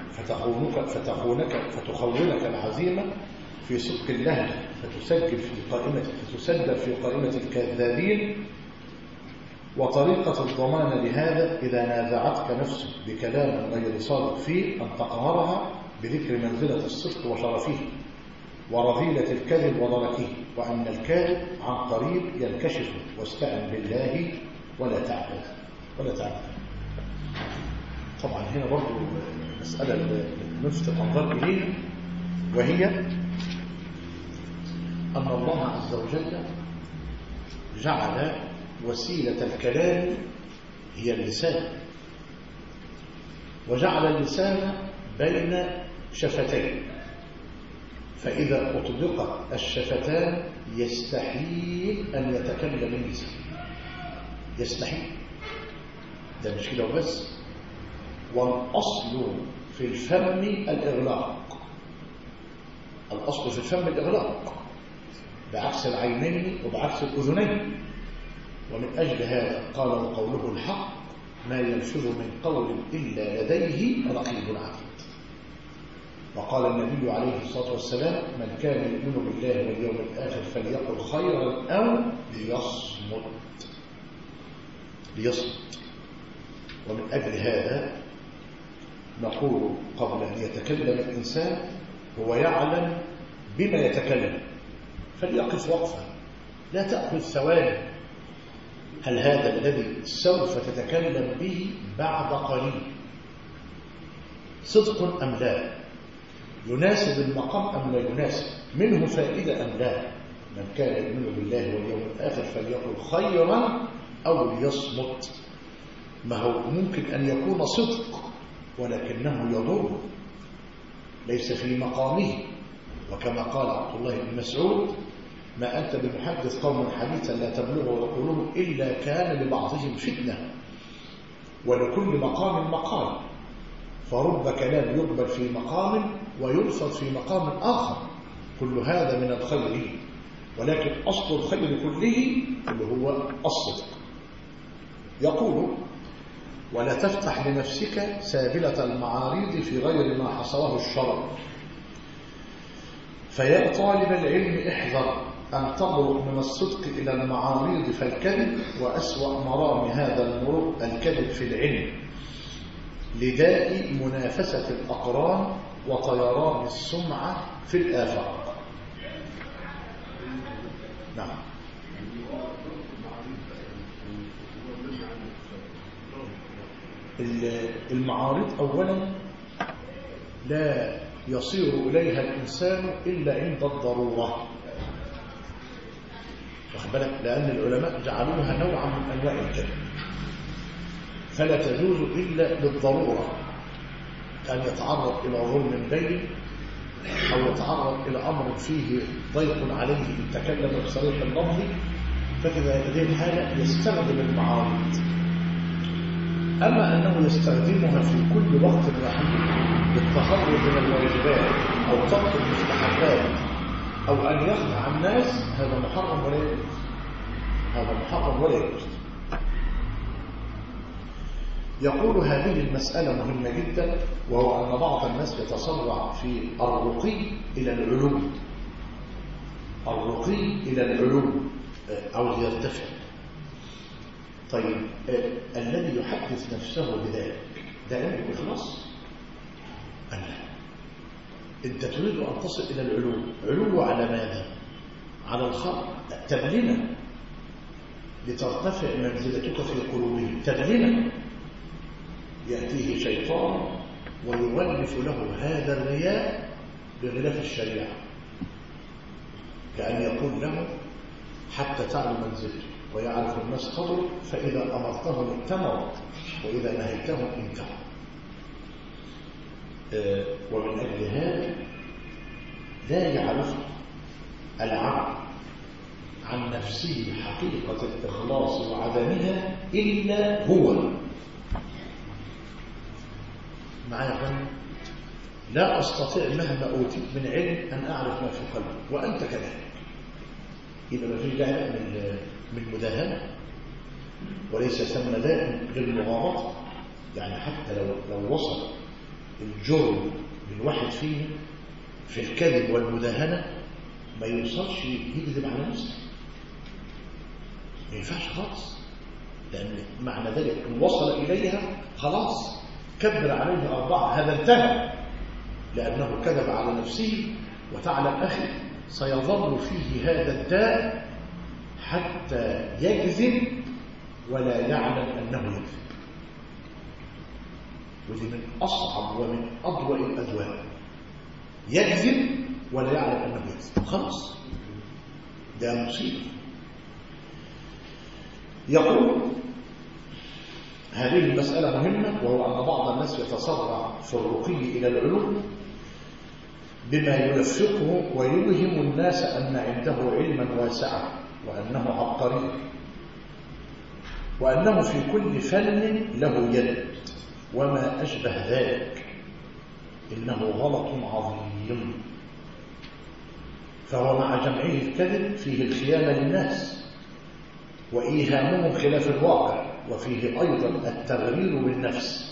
فتخونك العزيمة في صدق اللهجة فتسجل في قائمة الكذابين. وطريقة الضمان لهذا إذا نازعتك نفسك بكلام غير صادق فيه أن تقهرها بذكر منزلة الصدق وشرفه ورذيلة الكذب ودركه، وأن الكاذب عن قريب ينكشف، واستعن بالله ولا تعبد. طبعا هنا برضو المسألة اللي نلفت الأنظار إليها، وهي أن الله عز وجل جعل وسيلة الكلام هي اللسان، وجعل اللسان بين شفتين، فإذا أطلقت الشفتان يستحيل أن يتكلم اللسان، يستحيل. ده مش كده وبس، والأصل في الفم الإغلاق، الأصل في الفم الإغلاق بعكس العينين وبعكس الأذنين. ومن أجل هذا قال وقوله الحق ما يلفظ من قول إلا لديه رقيب عتيد. وقال النبي عليه الصلاة والسلام من كان يؤمن بالله واليوم الآخر فليقل خيرا أو ليصمت. ومن أجل هذا نقول قبل أن يتكلم الإنسان هو يعلم بما يتكلم، فليقف وقفا لا تأخذ ثواني. هل هذا الذي سوف تتكلم به بعد قليل صدق أم لا؟ يناسب المقام أم لا يناسب؟ منه فائدة أم لا؟ من كان يؤمن بالله واليوم الآخر فليقل خيرا أو ليصمت. ما هو ممكن أن يكون صدق ولكنه يضر، ليس في مقامه. وكما قال عبد الله بن مسعود ما أنت بمحدث قوم حديثا لا تبلغ عقولهم إلا كان لبعضهم فتنة، ولكل مقام مقال، فرب كلام يقبل في مقام ويرفض في مقام آخر، كل هذا من الخير، ولكن أصل الخير كله اللي هو الصدق. يقول ولا تفتح لنفسك سابلة المعارض في غير ما حصره الشرع، فيا طالب العلم احذر أن تمرق من الصدق إلى المعارض فالكذب، وأسوأ مرام هذا المرق الكذب في العلم لداء منافسة الأقران وطيران السمعة في الآفاق. نعم. المعارض أولا لا يصير إليها الإنسان إلا عند الضرورة، واخد بالك؟ لأن العلماء جعلوها نوعا من أنواع الكذب، فلا تجوز إلا للضرورة، كان يتعرض إلى ظلم بين أو يتعرض إلى أمر فيه ضيق عليه إن تكلم بصريح اللفظ، ففي هذه الحالة يستخدم المعارض. أما أنه يستخدمها في كل وقت وحين للتخرج من الواجبات أو ترك المستحبات أو أن يخدع الناس، هذا محرم ولا يجوز، هذا محرم ولا يجوز. يقول هذه المسألة مهمة جدا، وهو أن بعض الناس يتسرع في الرقي إلى العلوم، الرقي إلى العلوم أو يرتفع. طيب الذي يحدث نفسه بذلك ده عنده إخلاص؟ ألا أنت تريد أن تصل إلى العلوم، علو على ماذا؟ على الخلق، تبلنا لترتفع منزلتك في قلوبهم، تبلنا. يأتيه شيطان ويولف له هذا الرياء بغلاف الشريعة، كأن يقول له حتى تعلو منزلته ويعرف الناس قدره، فإذا أمرتهم ائتمروا وإذا نهيتهم انتهوا. ومن أجل هذا لا يعرف العبد عن نفسه حقيقة الإخلاص وعدمها إلا هو. معايا؟ لا أستطيع مهما أوتيت من علم أن أعرف ما في قلبي وأنت كذلك. يبقى ما فيش داعي من مداهنة، وليس ثم داء للمغالطة. يعني حتى لو وصل الجرم للواحد فيه في الكذب والمداهنة ما يوصلش يكذب على نفسه، ما ينفعش خالص، لأن معنى ذلك إن وصل إليها خلاص كبر عليه 4، هذا انتهى، لأنه كذب على نفسه. وتعلم أخي سيظل فيه هذا الداء حتى يكذب ولا يعلم أنه يكذب. ودي من أصعب ومن أضوء الأدواء. يكذب ولا يعلم أنه يكذب، خلاص ده مصيبة. يقول هذه المسألة مهمة، وهو أن بعض الناس يتسرع في الرقي إلى العلوم بما يلفقه ويوهم الناس أن عنده علما واسعا وأنه عبقري وأنه في كل فن له يد وما أشبه ذلك. إنه غلط عظيم، فهو مع جمعه الكذب فيه الخيانة للناس وإيهامهم خلاف الواقع، وفيه أيضا التغرير بالنفس.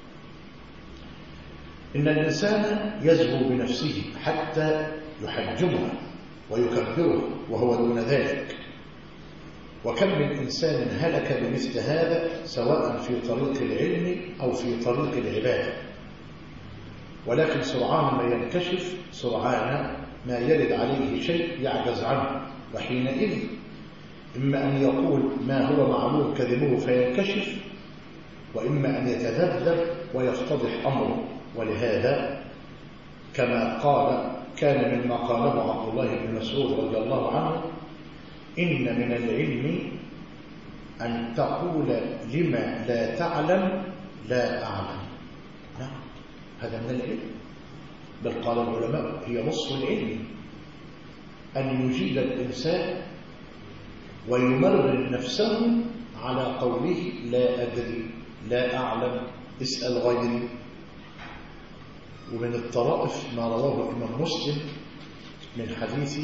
إن الإنسان يزهو بنفسه حتى يحجمها ويكبرها وهو دون ذلك، وكم من إنسان هلك بمثل هذا سواء في طريق العلم أو في طريق العبادة، ولكن سرعان ما ينكشف، سرعان ما يرد عليه شيء يعجز عنه، وحينئذ إما أن يقول ما هو معلوم كذبه فينكشف، وإما أن يتذبذب ويفتضح أمره. ولهذا كما قال كان مما قاله عبد الله بن مسعود رضي الله عنه: إن من العلم أن تقول لما لا تعلم لا أعلم. نعم، هذا من العلم، بل قال العلماء هي نصف العلم أن يجيب الإنسان ويمرن نفسه على قوله لا أدري، لا أعلم، اسأل غيري. ومن الطرائف ما رواه الإمام مسلم من حديث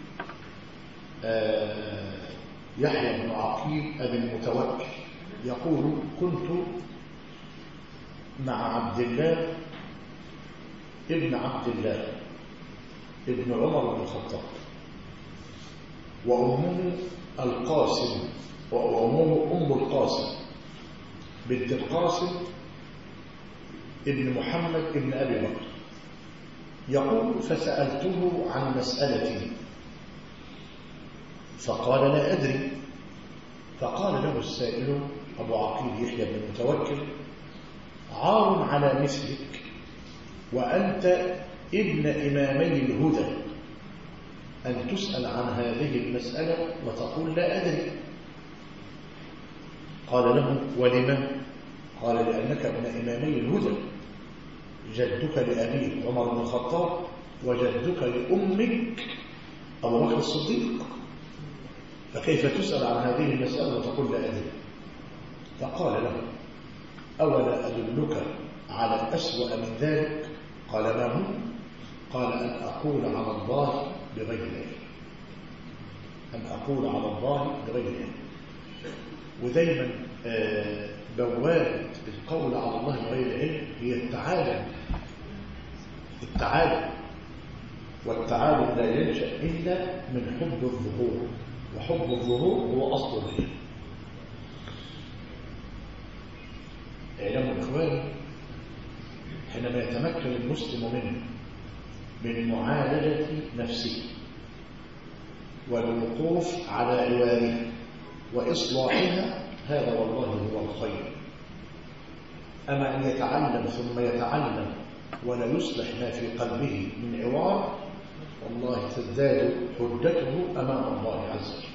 يحيى بن عقيل أبي المتوكل يقول: كنت مع عبد الله ابن عبد الله ابن عمر بن الخطاب، وأمه القاسم، وأمه أم القاسم بنت القاسم ابن محمد ابن أبي بكر. يقول: فسألته عن مسألة فقال لا أدري. فقال له السائل أبو عقيل يحيى بن المتوكل: عار على مثلك وأنت ابن إمامي الهدى أن تسأل عن هذه المسألة وتقول لا أدري. قال له: ولما؟ قال: لأنك ابن إمامي الهدى، جدك لأبيك عمر بن الخطاب وجدك لأمك أبو بكر الصديق، فكيف تسأل عن هذه المسألة وتقول لا أدري؟ فقال له: أولا أدلك على أسوأ من ذلك؟ قال: ما هو؟ قال: أن أقول على الله بغير علم، أن أقول على الله بغير علم. ودايما بوابة القول على الله بغير علم هي التعالم. والتعالم لا ينشأ إلا من حب الظهور، وحب الظهور هو أصل العلم. اعلموا إخواني، حينما يتمكن المسلم من معالجة نفسه والوقوف على عوارها وإصلاحها، هذا والله هو الخير. أما أن يتعلم ثم يتعلم ولا يصلح ما في قلبه من عوار، والله تزداد حجته أمام الله عز وجل.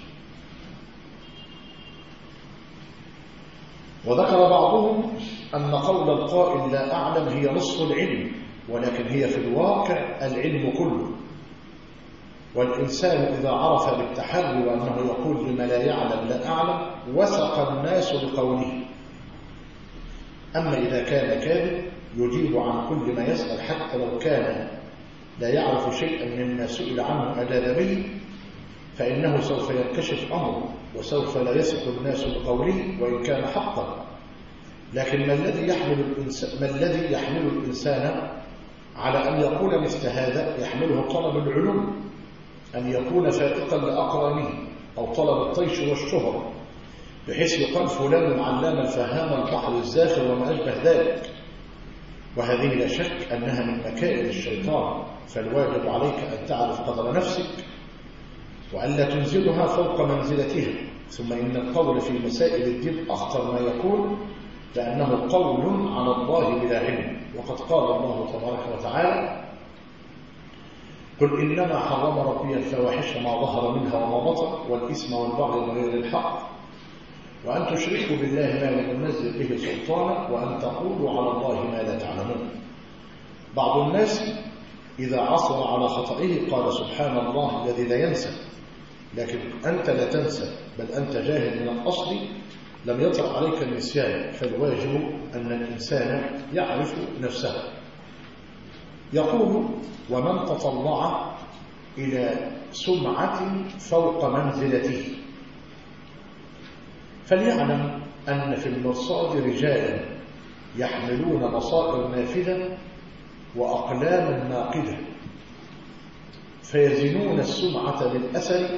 وذكر بعضهم أن قول القائل لا أعلم هي نصف العلم، ولكن هي في الواقع العلم كله. والإنسان إذا عرف بالتحري وأنه يقول لما لا يعلم لا أعلم وثق الناس بقوله. أما إذا كان كاذب يجيب عن كل ما يسأل حتى لو كان لا يعرف شيئا مما سئل عنه أجاب به، فإنه سوف ينكشف أمره وسوف لا يثق الناس بقوله وإن كان حقا. لكن ما الذي يحمل الإنسان على أن يقول مثل هذا؟ يحمله طلب العلوم، أن يكون فائقا لأقرانه، أو طلب الطيش والشهرة، بحيث يقال فلان علام الفهام البحر الزاخر وما أشبه ذلك. وهذه لا شك أنها من مكائد الشيطان، فالواجب عليك أن تعرف قدر نفسك وألا تنزلها فوق منزلتها. ثم إن القول في مسائل الدين أخطر ما يكون، لأنه قول على الله بلا علم. وقد قال الله تبارك وتعالى: قل إنما حرم ربي الفواحش ما ظهر منها وما بطن والإثم والبغي بغير الحق وأن تشركوا بالله ما لم ينزل به سلطانا وأن تقولوا على الله ما لا تعلمون. بعض الناس إذا عصر على خطئه قال: سبحان الله الذي لا ينسى. لكن أنت لا تنسى، بل أنت جاهل من الأصل، لم يطرأ عليك النسيان، فالواجب أن الإنسان يعرف نفسه. يقول: ومن تطلع إلى سمعة فوق منزلته فليعلم أن في المرصاد رجالا يحملون بصائر نافذة وأقلاما ناقدة فيزنون السمعة بالأثر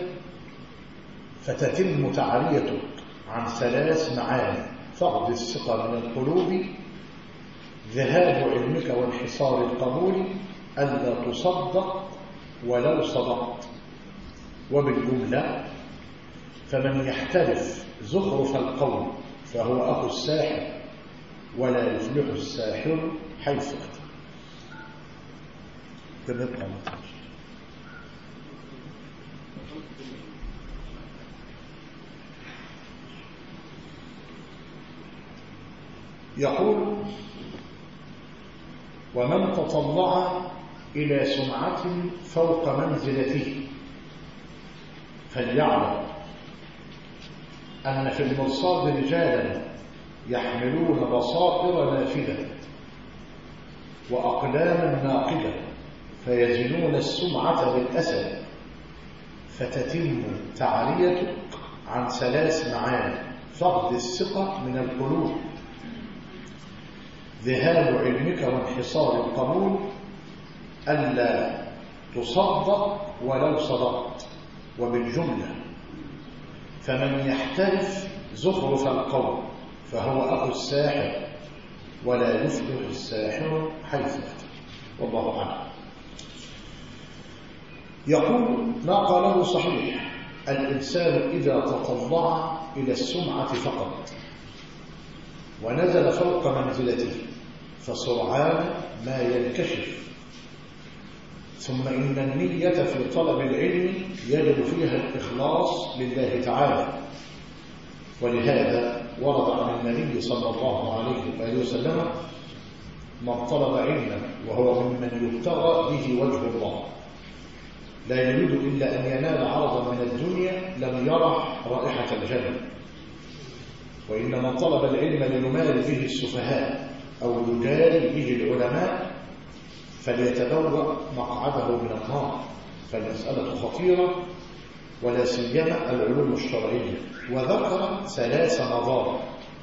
فتتم تعريتك عن 3 معاني: فقد الثقة من القلوب، ذهاب علمك وانحصار القبول، ألا تصدق ولو صدقت. وبالجملة: فمن يحترف زخرف القول فهو أخو الساحر ولا يفلح الساحر حيث أتى. يقول: ومن تطلع إلى سمعة فوق منزلته فليعلم أن في المرصاد رجالا يحملون بصائر نافذة وأقلاما ناقدة فيزنون السمعة بالأسد فتتم تعريتك عن 3 معاني: فقد الثقة من القلوب، ذهاب علمك وانحصار القبول، ألا تصدق ولو صدقت. وبالجملة: فمن يحترف زخرف القول فهو أخو الساحر ولا يفلح الساحر حيث أتى. والله أعلم. يقول: ما قاله صحيح: الإنسان إذا تطلع إلى السمعة فقط ونزل فوق منزلته فسرعان ما ينكشف، ثم إن النية في طلب العلم يجب فيها الإخلاص لله تعالى. ولهذا ورد عن النبي صلى الله عليه وآله وسلم: من طلب علما وهو ممن يبتغى به وجه الله لا يريد إلا أن ينال عرضا من الدنيا لم يرح رائحة الجنة. وإن من طلب العلم ليماري به السفهاء أو يجاري به العلماء فليتبوأ مقعده من النار. فالمسألة خطيرة، ولا سيما العلوم الشرعية. وذكر 3 مضار.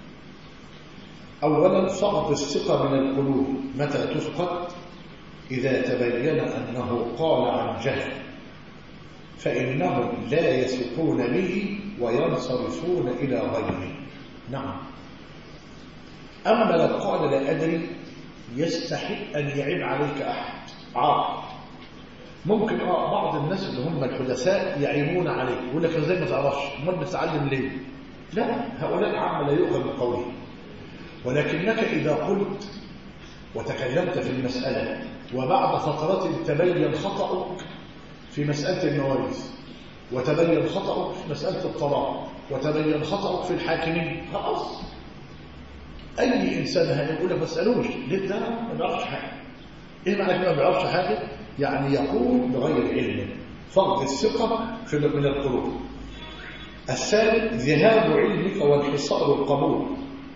أولا: فقد الثقة من القلوب. متى تفقد؟ إذا تبين أنه قال عن جهل، فإنهم لا يثقون به وينصرفون إلى غيره. نعم. أما لو قال لا أدري يستحق أن يعيب عليك أحد عاقل. ممكن بعض الناس اللي هم الحدثاء يعيبون عليك، يقول لك ازاي ما تعرفش، امال بتتعلم ليه؟ لا، هؤلاء عامة لا يؤخذ من قولهم. ولكنك إذا قلت وتكلمت في المسألة وبعد فترة تبين خطأك في مسألة المواريث، وتبين خطأك في مسألة الطلاق، وتبين خطأك في الحاكمين، خلاص أي إنسان هيقول لك ما تسألوش ليه؟ ده ما بيعرفش حاجة. إيه معنى كده ما بيعرفش حاجة؟ يعني يقول بغير علم. فقد الثقة من القلوب. الثالث: ذهاب علمك وانحصار القبول،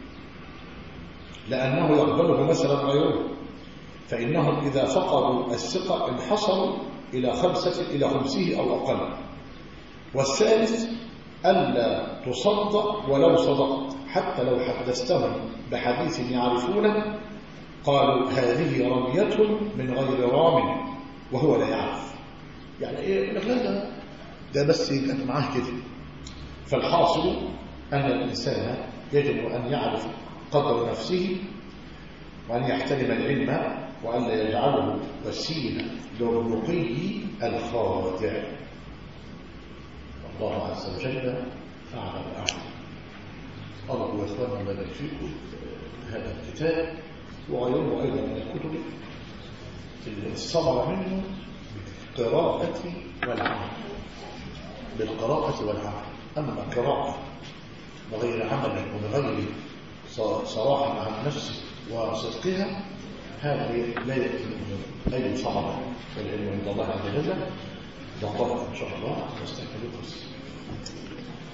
لأنه يقبله مثلا غيره، فإنهم إذا فقدوا الثقة انحصروا إلى خمسه أو أقل. والثالث: ألا تصدق ولو صدقت، حتى لو حدثتهم بحديث يعرفونه قالوا هذه رمية من غير رام وهو لا يعرف. يعني إيه؟ لا ده بس يبقى معاه كده. فالحاصل أن الإنسان يجب أن يعرف قدر نفسه وأن يحترم العلم وأن لا يجعله وسيلة للرقي الخاضع. الله عز وجل أعلم. أرجو إخواننا الله يبارك فيكم هذا الكتاب وغيره أيضا من الكتب الصبر منه بالقراءة والعمل، بالقراءة والعمل. أما القراءة بغير عمل وبغير صراحة مع النفس وصدقها هذه لا يكون أي صعبة. والعلم عند الله عز وجل. نقرأ إن شاء الله واستكمل القصة.